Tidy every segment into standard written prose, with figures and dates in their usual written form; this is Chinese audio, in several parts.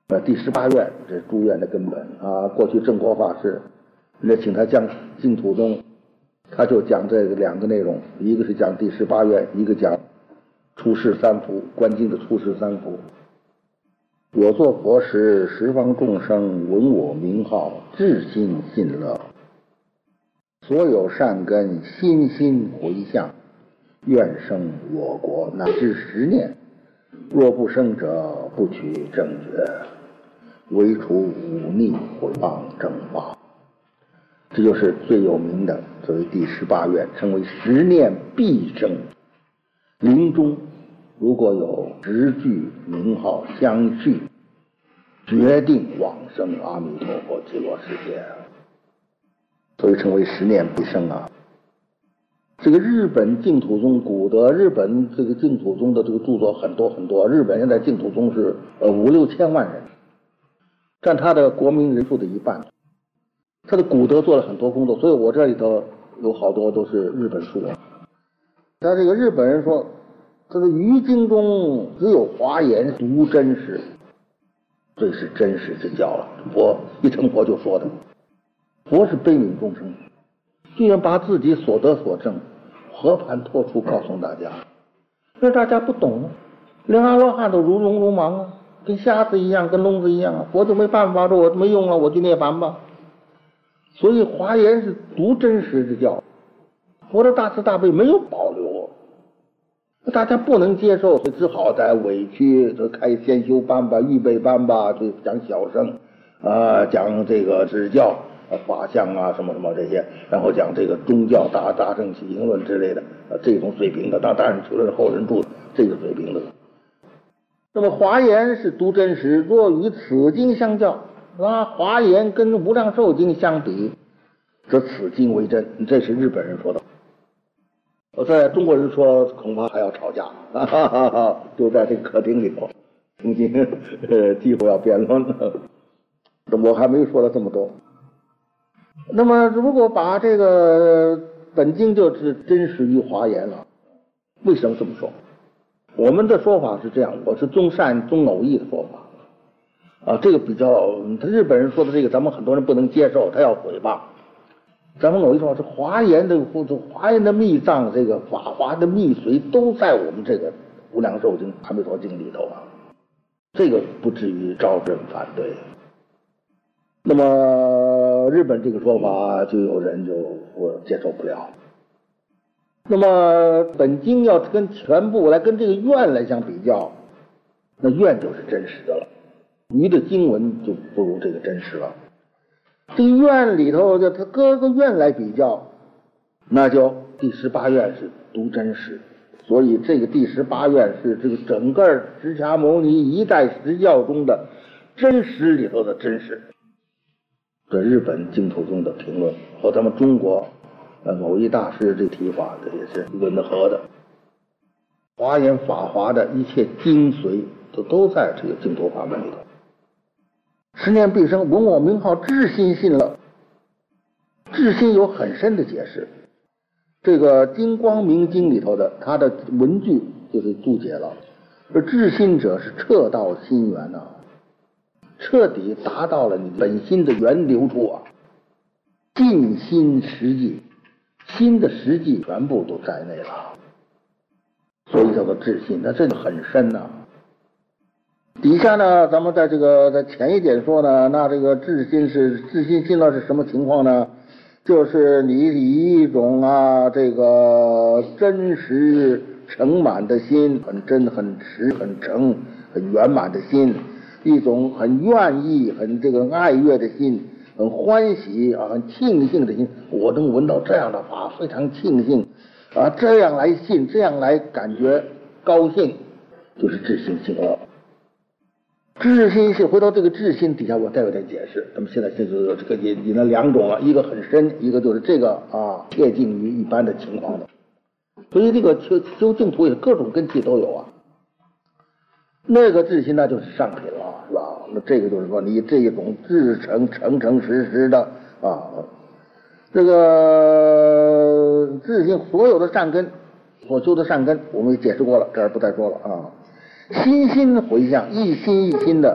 第18愿这是诸愿的根本啊。过去正国法师，人家请他讲净土宗，他就讲这个2个内容，一个是讲第18愿，一个讲出世三福，观经的出世三福。我作佛时，十方众生闻我名号，至心信乐，所有善根心心回向，愿生我国乃至10年。若不生者，不取正觉，唯除忤逆毁谤正法。这就是最有名的作为第18愿，称为10念必生。临终如果有10句名号相续，决定往生阿弥陀佛极乐世界，所以称为10念必生啊。这个日本净土宗古德，日本这个净土宗的这个著作很多很多，日本现在净土宗是5、6千万人，占他的国民人数的1半。他的古德做了很多工作，所以我这里头有好多都是日本书。他这个日本人说，这个于经中只有华严独真实，这是真实之教了。佛一成佛就说的，佛是悲悯众生，居然把自己所得所证和盘托出告诉大家，让大家不懂，连阿罗汉都如聋如盲啊，跟瞎子一样，跟聋子一样啊。佛就没办法，说我没用了，我去涅槃吧。所以华严是独真实之教，佛的大慈大悲没有保留，大家不能接受，只好在委屈就开先修班吧，预备班吧，就讲小乘讲这个指教法相啊什么什么这些，然后讲这个宗教大乘起行论之类的这种水平的，当然除了是后人著的这个水平的。那么华严是独真实，若与此经相较，华严跟无量寿经相比，则此经为真，这是日本人说的。我在中国人说恐怕还要吵架，就在这个客厅里头，曾经几乎要辩论了。我还没有说了这么多。那么如果把这个本经就是真实于华严了，为什么这么说？我们的说法是这样，我是宗善宗偶义的说法这个比较日本人说的这个咱们很多人不能接受，他要诽谤。咱们偶义说是华严的密藏，这个法华的密髓都在我们这个无量寿经阿弥陀经里头这个不至于招人反对。那么日本这个说法就有人就我接受不了。那么本经要跟全部来跟这个愿来相比较，那愿就是真实的了，余的经文就不如这个真实了。这个愿里头就他各个愿来比较，那就第18愿是独真实，所以这个第18愿是这个整个释迦牟尼一代实教中的真实里头的真实。这日本净土宗的评论和咱们中国某一大师这提法，这也是吻合的。华严法华的一切精髓都在这个净土法门里头。10念必生，闻我名号，至心信乐。至心有很深的解释，这个金光明经里头的它的文句就是注解了。而至心者是彻到心源彻底达到了你本心的源流处尽心实际，心的实际全部都在内了，所以叫做至心，那这个很深底下呢，咱们在前一点说呢，那这个至心信乐是什么情况呢？就是你以一种这个真实诚满的心，很真很实很诚很圆满的心，一种很愿意很这个爱乐的心，很欢喜很庆幸的心，我能闻到这样的法，非常庆幸这样来信，这样来感觉高兴，就是至心信乐。至心是回到这个至心底下，我再有点解释。咱们现在就是这个引了2种一个很深，一个就是这个贴近于一般的情况的。所以这个修净土也各种根器都有那个至心那就是上品了，是吧？那这个就是说你这一种至诚实的这个至心所有的善根所修的善根，我们也解释过了，这儿不再说了心心回向，一心一心的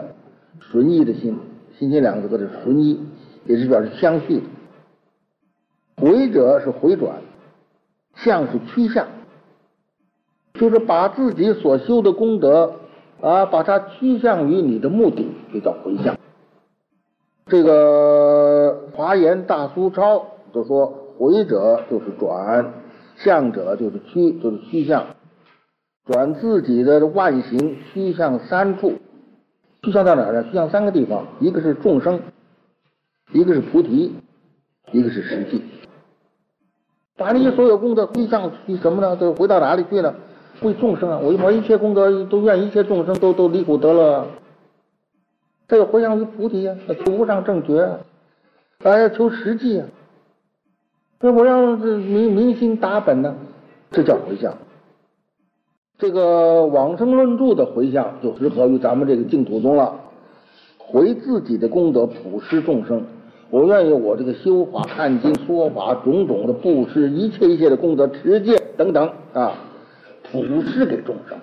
顺义的信，心心两个字的顺义，也是表示相续的。回者是回转，向是趋向，就是把自己所修的功德把它趋向于你的目的，就叫回向。这个华严大苏超就说，回者就是转，向者就是趋向，转自己的万行趋向三处。趋向到哪儿呢？趋向三个地方，一个是众生，一个是菩提，一个是实际。把你所有功德归向于什么呢？就回到哪里去呢？为众生啊！我一切功德都愿一切众生都离苦得乐。这个回向于菩提啊，求无上正觉要求实际啊。那我要明心达本呢，这叫回向。这个往生论著的回向就适合于咱们这个净土宗了，回自己的功德普施众生。我愿意我这个修法、看经、说法种种的布施，一切的功德持戒等等普施给众生，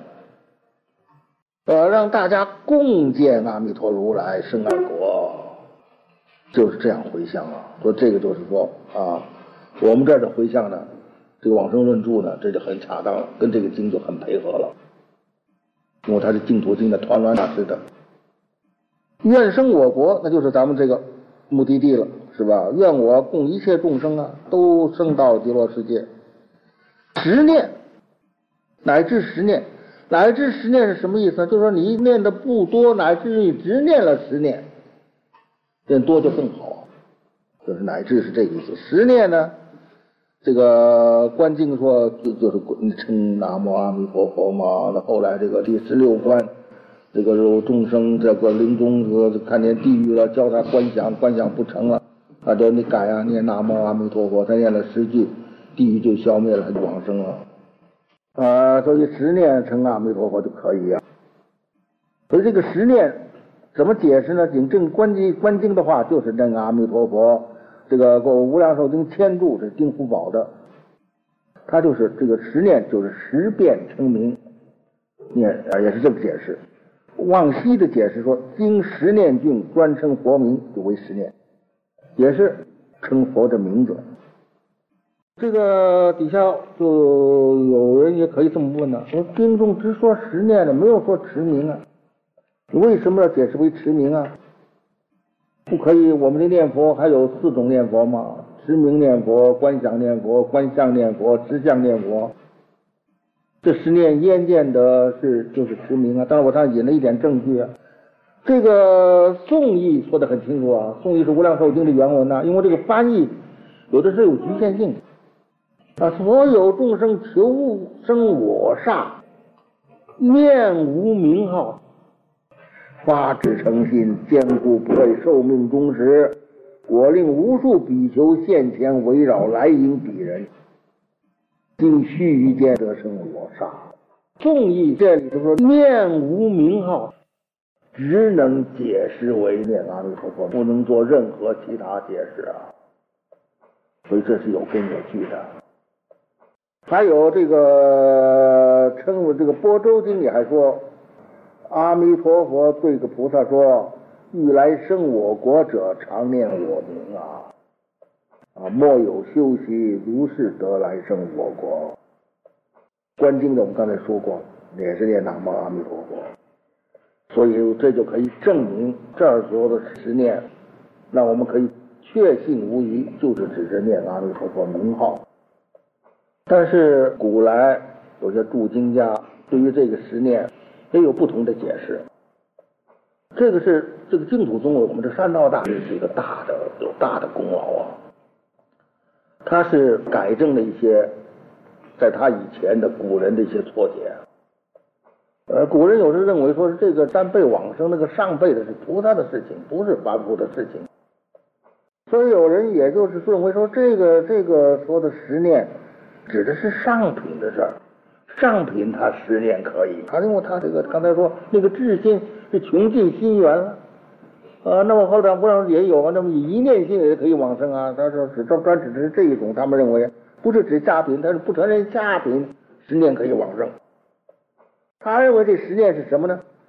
让大家共见阿弥陀如来生二国，就是这样回向说这个就是说我们这儿的回向呢，这个往生论著呢，这就很恰当了，跟这个经就很配合了，因为它是净土经的团栾大师的。愿生我国，那就是咱们这个目的地了，是吧？愿我供一切众生都升到极乐世界。十念乃至十念，乃至十念是什么意思呢？就是说你念的不多，乃至你只念了10念，念多就更好，就是乃至是这个意思。十念呢，这个观经说就是称南无阿弥陀佛嘛。那后来这个第16观，这个有众生这个临终看见地狱了，教他观想不成了，就你改念南无阿弥陀佛，他念了10句，地狱就消灭了，他就往生了。所以10念称阿弥陀佛就可以所以这个10念怎么解释呢？仅正观经的话，就是念阿弥陀佛。这个无量寿经千注是丁福宝的，他就是这个10念就是10遍称名念也是这个解释。望西的解释说，经10念句专称佛名，就为10念，也是称佛的名字。这个底下就有人也可以这么问说经中只说10念了，没有说持名你为什么要解释为持名不可以？我们的念佛还有4种念佛吗？持名念佛、观想念佛、观相念佛、持相念佛。这10念焉见的就是持名当然我上引了一点证据这个宋译说得很清楚宋译是无量寿经的原文因为这个翻译有的是有局限性所有众生求生我刹，念无名号，发至诚心，坚固不畏，寿命终时，我令无数比丘现前围绕，来迎彼人，经须臾间得生我刹。宋译这里就说念无名号，只能解释为念阿弥陀佛，不能做任何其他解释所以这是有根有据的。还有这个称为这个般舟经里还说，阿弥陀佛对个菩萨说，欲来生我国者，常念我名莫有修习，如是得来生我国。观经的我们刚才说过，也是念南无阿弥陀佛，所以这就可以证明这儿所有的10念，那我们可以确信无疑，就是指着念阿弥陀佛名号。但是古来有些注经家对于这个10念也有不同的解释。这个是这个净土宗我们这山道大师是一个有大的功劳他是改正了一些在他以前的古人的一些错解。古人有时认为说是这个3辈往生，那个上辈的是菩萨的事情，不是凡夫的事情。所以有人也就是认为说这个说的10念指的是上品的事儿，上品他10念可以，因为他这个刚才说那个至心是穷尽心源了，那么后来不然也有那么以一念心也可以往生他说专指的是这一种，他们认为不是指下品，但是不承认下品10念可以往生。他认为这10念是什么呢？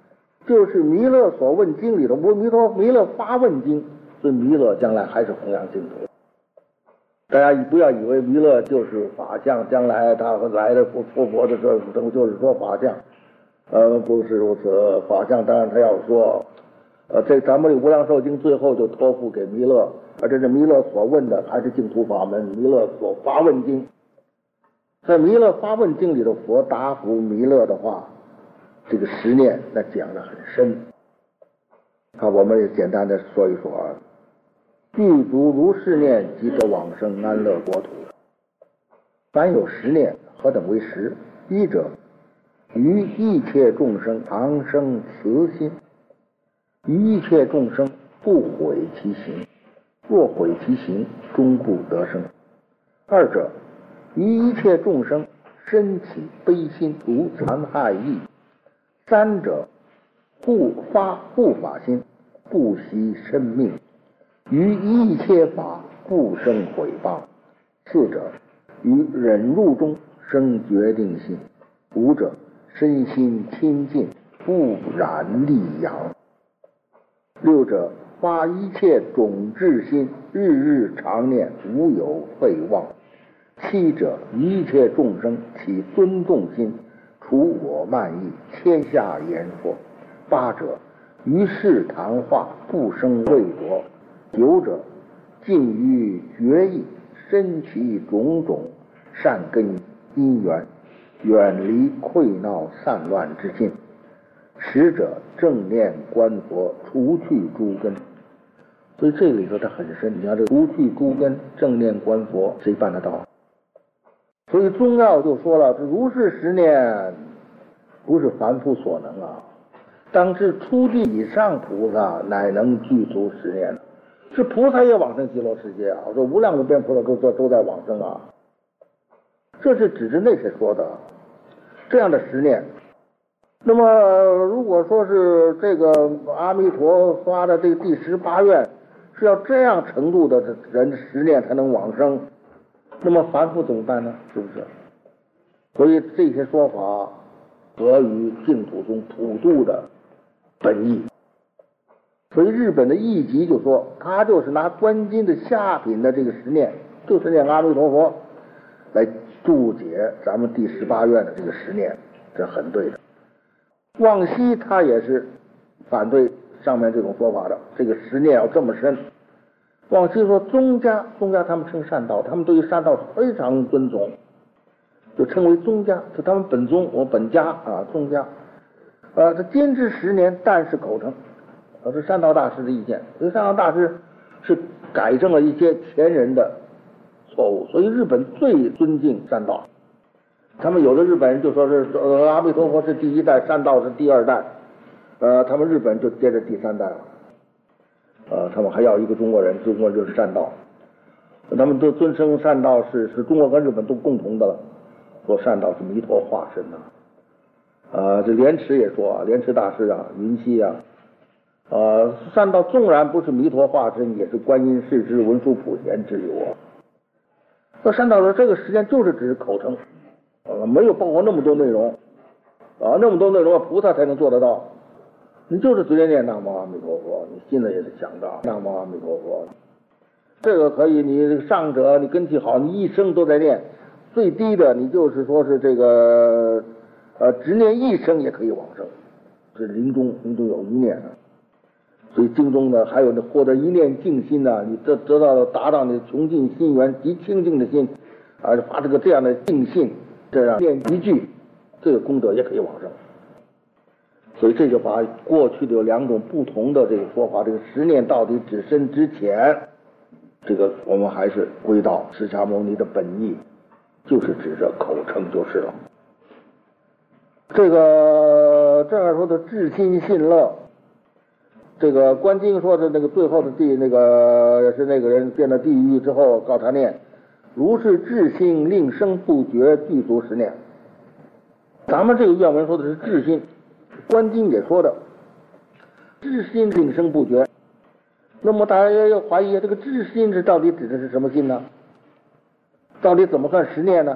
就是弥勒所问经里头，弥勒发问经，所以弥勒将来还是弘扬净土。大家不要以为弥勒就是法相，将来他来的佛的时候就是说法相，不是如此。法相当然他要说，这咱们的无量寿经最后就托付给弥勒，而这是弥勒所问的还是净土法门，弥勒所发问经。在弥勒发问经里的佛答复弥勒的话，这个十念那讲得很深。我们也简单的说一说啊。具足如是念，即得往生安乐国土。凡有十念，何等为十？一者，于一切众生常生慈心，于一切众生不毁其行，若毁其行，终不得生。二者，于一切众生身起悲心，无残害意。三者，护法心，不惜生命，于一切法不生毁谤。四者，于忍辱中生决定心。五者，身心清净，不染戾阳。六者，发一切种智心，日日常念，无有废忘。七者，一切众生起尊重心，除我慢意，天下言说。八者，于世谈话，不生畏夺。九者，尽于决意，身其种种善根因缘，远离溃闹散乱之心。十者，正念观佛，除去诸根。所以这里头它很深，你看这除去诸根，正念观佛，谁办得到？所以宗要就说了，这如是十念不是凡夫所能啊，当是初地以上菩萨乃能具足十念的。是菩萨也往生极乐世界啊！我说无量无边菩萨都在往生啊，这是指着那些说的这样的十念。那么如果说是这个阿弥陀发的这个第18愿是要这样程度的人十念才能往生，那么凡夫怎么办呢？是不是？所以这些说法合于净土中普度的本意。所以日本的义集就说，他就是拿观经的下品的这个十念，就是念阿弥陀佛来注解咱们第18愿的这个十念，这很对的。望西他也是反对上面这种说法的，这个十念要这么深。望西说宗家他们称善道，他们对于善道非常尊重，就称为宗家，是他们本宗，我本家啊，宗家。他坚持10年，但是口称。是善道大师的意见，所以善道大师是改正了一些前人的错误，所以日本最尊敬善道。他们有的日本人就说是阿弥陀佛是第1代，善道是第2代，他们日本就接着第3代了。他们还要一个中国人，中国人就是善道，他们都尊称善道是中国跟日本都共同的了，说善道是弥陀化身呐。这莲池也说，莲池大师啊，云溪啊。善道纵然不是弥陀化身，也是观音世之文殊普贤之有啊。那善道的这个时间就是只是口称，没有包括那么多内容那么多内容菩萨才能做得到。你就是随便念南无阿弥陀佛，你心里也是想到南无阿弥陀佛，这个可以。你上者你根气好，你一生都在念，最低的你就是说是这个只念一生也可以往生，这临终有一念啊。所以经中呢，还有那获得一念净心呢，你得到达到你穷尽心源极清净的心发这样的净信，这样念一句，这个功德也可以往生。所以这就把过去的有2种不同的这个说法，这个十念到底只深之浅，这个我们还是归到释迦牟尼的本意，就是指着口称就是了。这个这样说的至心信乐。这个观经说的那个最后的是那个人变到地狱之后告他念，如是至心令生不绝，具足10念。咱们这个愿文说的是至心，观经也说的至心令生不绝。那么大家要怀疑这个至心是到底指的是什么心呢？到底怎么算10念呢？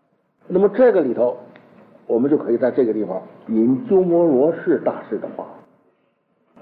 那么这个里头我们就可以在这个地方引鸠摩罗什大师的话，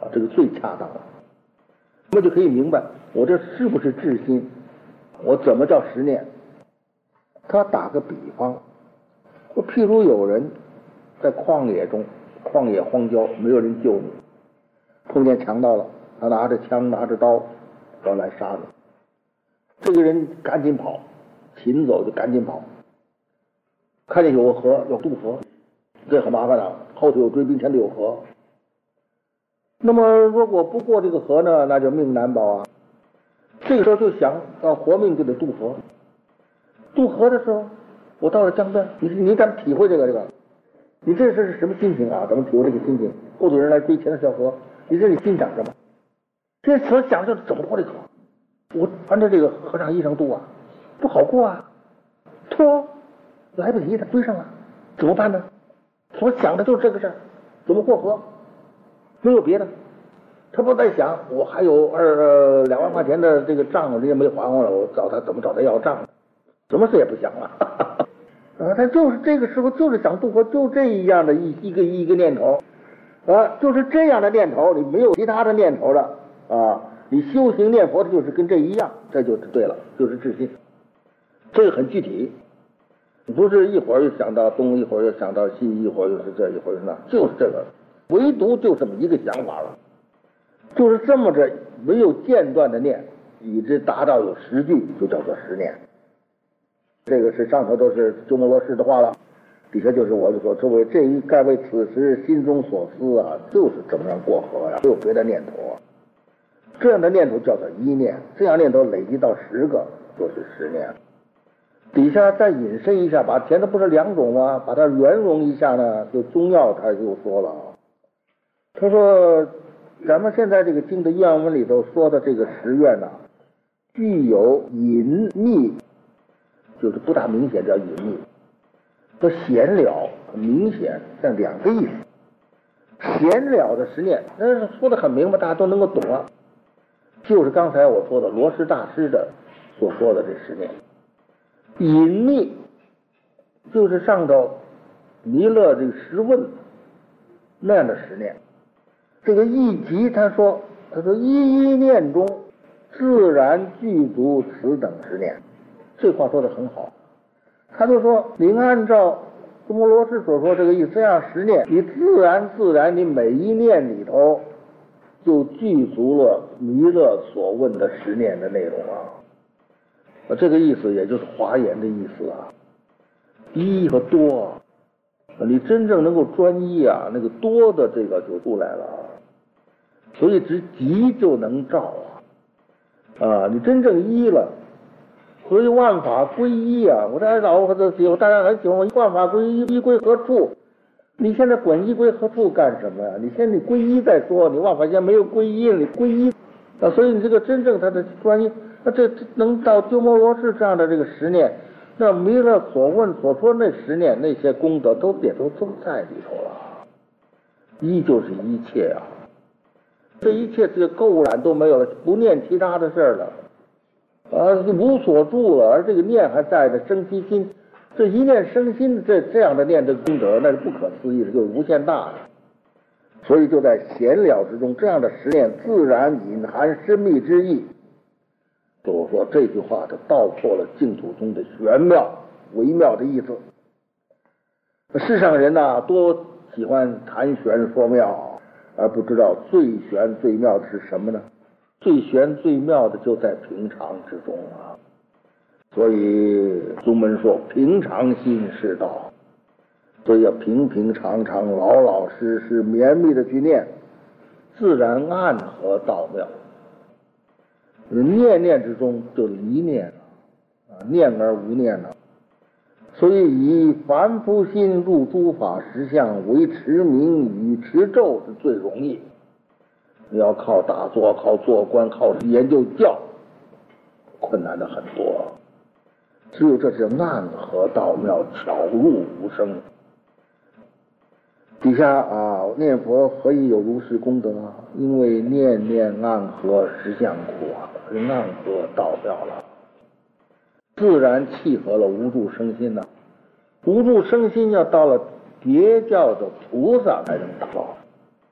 这个最恰当了。那么就可以明白我这是不是至心，我怎么叫实念。他打个比方，譬如有人在旷野中，旷野荒郊，没有人救你，碰见强盗了，他拿着枪拿着刀要来杀你，这个人赶紧跑，勤走就赶紧跑，看见有个河要渡河，这很麻烦了，后头有追兵，前头有河。那么如果不过这个河呢，那就命难保啊。这个时候就想要活命就得渡河。渡河的时候，我到了江边，你敢体会这个？你这是什么心情啊？怎么体会这个心情？后头人来追前头小河，你这里心想什么？这所想就是怎么过这个河？我穿着这个和尚衣裳渡啊，不好过啊，拖来不及，他追上了，怎么办呢？所想的就是这个事儿，怎么过河？没有别的，他不在想我还有2万块钱的这个账，人家没还我了，我怎么找他要账？什么事也不想了。他就是这个时候就是想渡河，就这样的一个念头就是这样的念头，你没有其他的念头了你修行念佛就是跟这一样，这就是对了，就是至心。这个很具体，不是一会儿又想到东，一会儿又想到西，一会儿又是这，一会儿又是那，就是这个，唯独就这么一个想法了，就是这么着没有间断的念，以致达到有10句，就叫做10念。这个是上头都是鸠摩罗什的话了，底下就是我所称为这一盖为此时心中所思就是怎么样过河没有别的念头这样的念头叫做一念，这样念头累积到10个就是10念。底下再引申一下，把前头不是2种吗？把它圆融一下呢，就中药他就说了他说咱们现在这个经的愿文里头说的这个10愿具有隐秘，就是不大明显叫隐秘，和显了很明显，这样2个意思。显了的10念那是说的很明白，大家都能够懂就是刚才我说的罗什大师的所说的这10念。隐秘就是上头弥勒这个10问那样的10念。这个一集他说一念中自然具足此等10念，这话说的很好。他就说你按照鸠摩罗什所说这个意思，这样10念你自然你每一念里头就具足了弥勒所问的10念的内容这个意思也就是华严的意思一和多你真正能够专一那个多的这个就出来了所以只集就能照你真正一了，所以万法归一我大家很喜欢万法归一，一归何处？你现在管一归何处干什么呀？你先归一再说，你万法现在没有归一，你归一所以你这个真正他的专一，这能到鸠摩罗什这样的这个10念，那弥勒所问所说那10念那些功德都在里头了。一就是一切这一切这个垢染都没有了，不念其他的事了无所住了，而这个念还在的生其心，这一念生心这样的念的功德那是不可思议的，就是无限大的。所以就在显了之中，这样的10念自然隐含深密之意。就是说这句话就道破了净土宗的玄妙微妙的意思。世上人多喜欢谈玄说妙，而不知道最玄最妙的是什么呢？最玄最妙的就在平常之中所以宗门说平常心是道，所以要平平常常老老实实绵密的去念，自然暗合道妙。念念之中就离念了念而无念了。所以以凡夫心入诸法实相为持名与持咒是最容易。你要靠打坐，靠做官，靠研究教，困难的很多。只有这是暗合道妙，巧入无声。底下念佛何以有如是功德因为念念暗合实相苦暗合道妙了，自然契合了无住生心无住生心要到了别教的菩萨才能达到。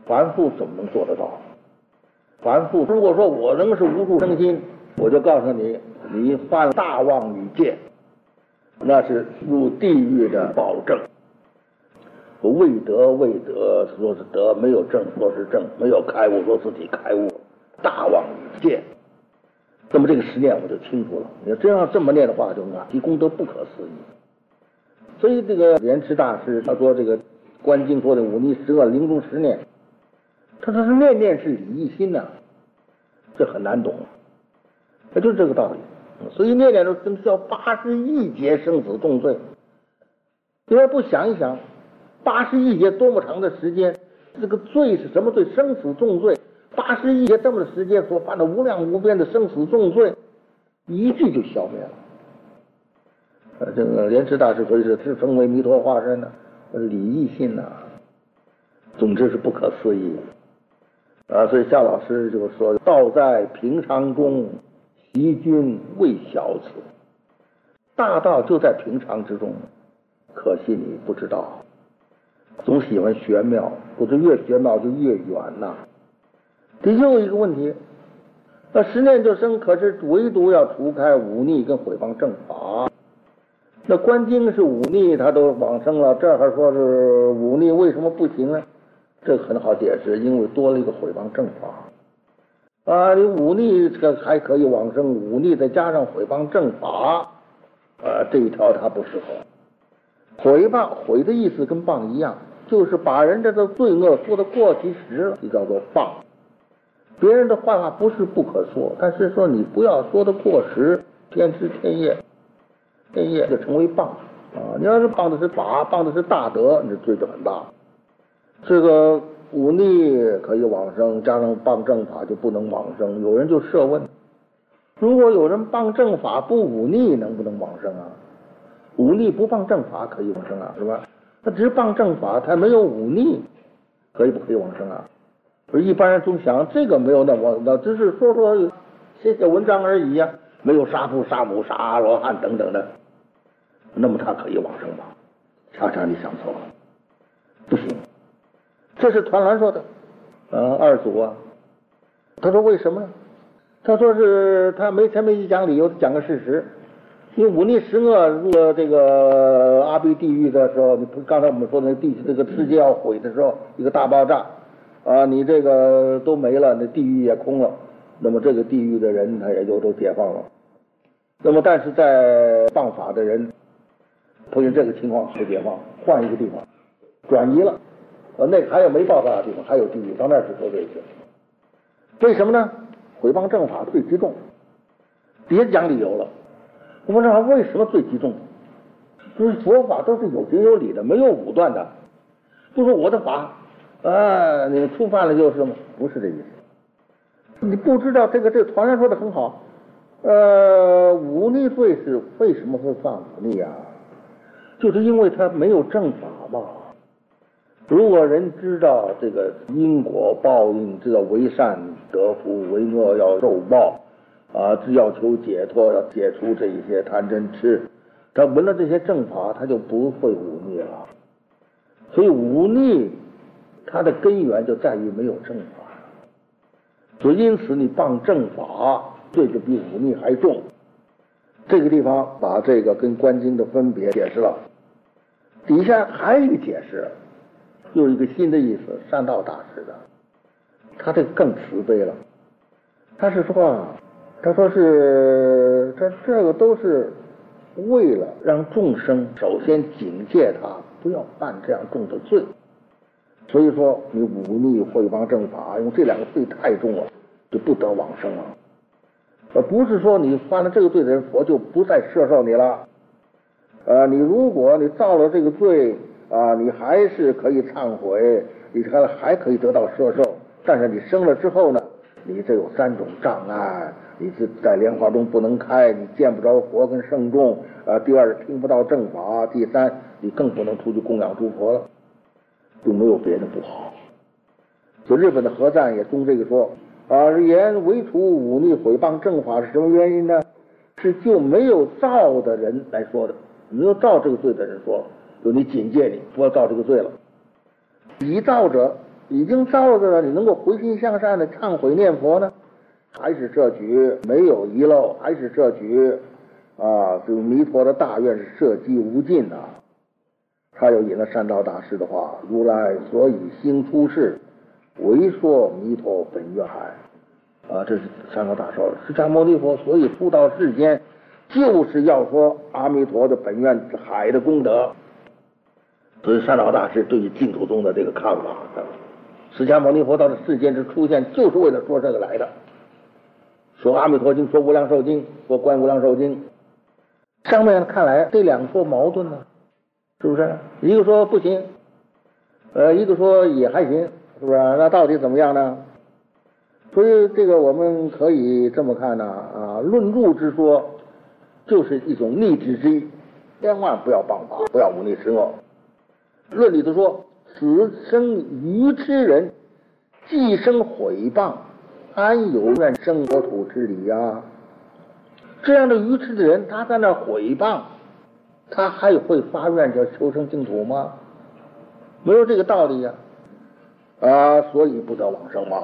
凡夫怎么能做得到？凡夫如果说我能是无处生心，我就告诉你，你犯大妄语戒，那是入地狱的保证。未得说是得，没有正说是正，没有开悟说自己开悟，大妄语戒。那么这个实念我就清楚了。你要真要这么念的话，就其功德不可思议。所以这个莲池大师他说这个观经说的忤逆十恶临终十念，他说是念念是理一心呐，这很难懂，那就是这个道理。所以念念都叫80亿劫生死重罪。你要不想一想，80亿劫多么长的时间，这个罪是什么罪？生死重罪。80亿劫这么的时间所犯的无量无边的生死重罪，一句就消灭了。这个莲池大师所以是成为弥陀化身呢，理义信呐，总之是不可思议。所以夏老师就说：“道在平常中，习君未晓此。”大道就在平常之中，可惜你不知道，总喜欢玄妙，不是越玄妙就越远呐。的确有一个问题，那十念就生，可是唯独要除开忤逆跟毁谤正法。那观经是忤逆，他都往生了，这还说是忤逆，为什么不行呢？这很好解释，因为多了一个毁谤正法。你忤逆这个还可以往生，忤逆再加上毁谤正法，这一条它不适合。毁谤，毁的意思跟谤一样，就是把人家的罪恶说得过其实了，就叫做谤。别人的坏话不是不可说，但是说你不要说得过时，天师天业就成为谤。你要是谤的是法，谤的是大德，你这罪就很大。这个忤逆可以往生，加上谤正法就不能往生。有人就设问，如果有人谤正法不忤逆，能不能往生啊？忤逆不谤正法可以往生啊，是吧？他只是谤正法，他没有忤逆，可以不可以往生啊？一般人总想这个没有那么，只是说写文章而已呀，没有杀父杀母杀阿罗汉等等的，那么他可以往生吗？恰恰你想错了，不行。这是团栾说的，二祖啊，他说为什么呢？他说是他前面一讲理由，讲个事实。因为忤逆十恶入了这个阿鼻地狱的时候，刚才我们说的这个世界要毁的时候，一个大爆炸你这个都没了，那地狱也空了，那么这个地狱的人他也就都解放了。那么但是在谤法的人碰见这个情况不解放，换一个地方转移了，那个还有没爆炸的地方还有地狱，到那儿去受罪去。为什么呢？毁谤正法最极重，别讲理由了。我们说为什么最极重？就是佛法都是有节有理的，没有武断的。不说我的法你触犯了就是吗？不是这意思。你不知道这个团员说的很好，忤逆罪是为什么会犯忤逆啊？就是因为他没有正法嘛。如果人知道这个因果报应，知道为善得福，为恶要受报只要求解脱，要解除这一些贪嗔痴，他闻了这些正法，他就不会忤逆了。所以忤逆它的根源就在于没有正法，所以因此你谤正法，罪就比忤逆还重。这个地方把这个跟观经的分别解释了，底下还有一个解释，又一个新的意思，善道大师的，他这个更慈悲了。他是说他说是这个都是为了让众生首先警戒他不要犯这样重的罪。所以说你忤逆毁谤正法，用这两个罪太重了，就不得往生了。而不是说你犯了这个罪的人，佛就不再摄受你了。你如果你造了这个罪你还是可以忏悔，你还可以得到摄受，但是你生了之后呢，你这有3种障碍，你是在莲花中不能开，你见不着佛跟圣众第二听不到正法，第三你更不能出去供养诸佛了，就没有别的不好。所以日本的和赞也中这个说言唯除忤逆毁谤正法是什么原因呢？是就没有造的人来说的，没有造这个罪的人说，就你警戒你不要造这个罪了。已造者已经造着了，你能够回心向善的忏悔念佛呢？还是这局没有遗漏？还是这局这个弥陀的大愿是涉及无尽啊？他又引了善导大师的话：如来所以兴出世，为说弥陀本愿海。这是善导大师说，释迦牟尼佛所以出到世间，就是要说阿弥陀的本愿海的功德。所以善导大师对于净土宗的这个看法，释迦牟尼佛到这世间之出现，就是为了说这个来的。说阿弥陀经，说无量寿经，说观无量寿经，上面看来这两说矛盾呢，是不是？一个说不行，一个说也还行，是不是？那到底怎么样呢？所以这个我们可以这么看呢，论入之说就是一种逆之之意，千万不要谤法，不要忤逆施恶。论里头说，此生愚痴人，既生毁谤，安有愿生国土之理呀？这样的愚痴的人，他在那毁谤，他还会发愿叫求生净土吗？没有这个道理呀！所以不得往生嘛。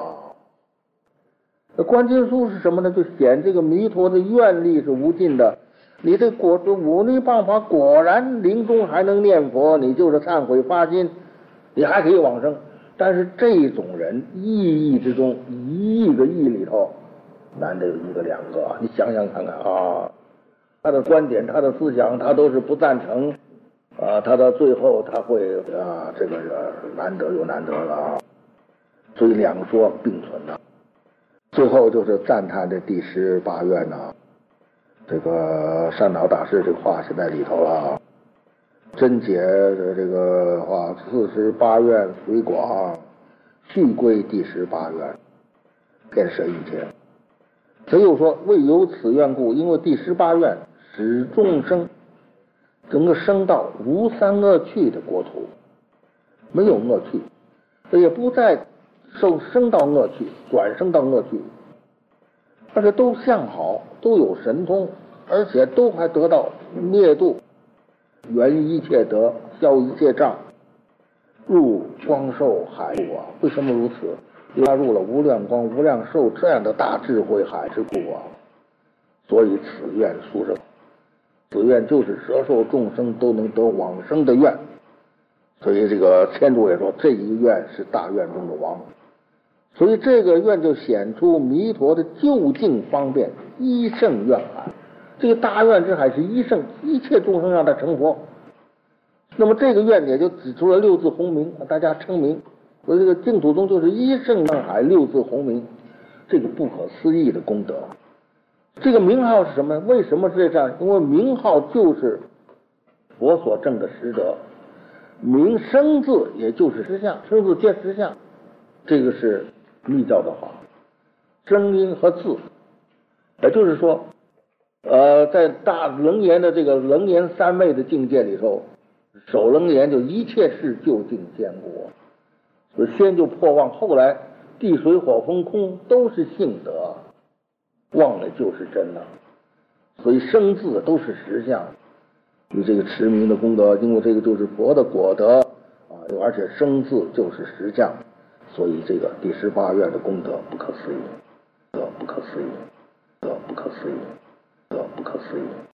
观经书是什么呢？就显这个弥陀的愿力是无尽的。你这忤逆谤法，果然临终还能念佛，你就是忏悔发心，你还可以往生。但是这种人意义之中，1亿个亿里头，难得有1个2个。你想想看看他的观点，他的思想，他都是不赞成他到最后他会这个难得有难得了所以两说并存的。最后就是赞叹这第18愿这个善导大师这个话写在里头了。真解的这个话，48愿随广，续归第18愿，遍摄一切。他又说，未有此愿故，因为第18愿使众生整个升到无三恶趣的国土，没有恶趣，也不再升到恶趣，转生到恶趣，而且都相好，都有神通，而且都还得到灭度，圆一切德，消一切障，入光寿海路为什么如此？因为他入了无量光、无量寿这样的大智慧海之故所以此愿殊胜。此愿就是摄受众生都能得往生的愿。所以这个天主也说，这一个愿是大愿中的王。所以这个愿就显出弥陀的究竟方便，一圣愿海。这个大愿之海是一圣，一切众生让他成佛。那么这个愿也就指出了6字洪名，大家称名。所以这个净土宗就是一圣愿海6字洪名，这个不可思议的功德。这个名号是什么？为什么是这样？因为名号就是佛所证的实德。名生字也就是实相，生字皆实相，这个是密教的话。声音和字，也就是说在大楞严的这个楞严三昧的境界里头，守楞严就一切事究竟坚固，所以先就破妄，后来地水火风空都是性德，妄的就是真了。所以生字都是实相。与这个持名的功德，因为这个就是佛的果德而且生字就是实相，所以这个第18愿的功德不可思议，不可思议，不可思议，不可思议。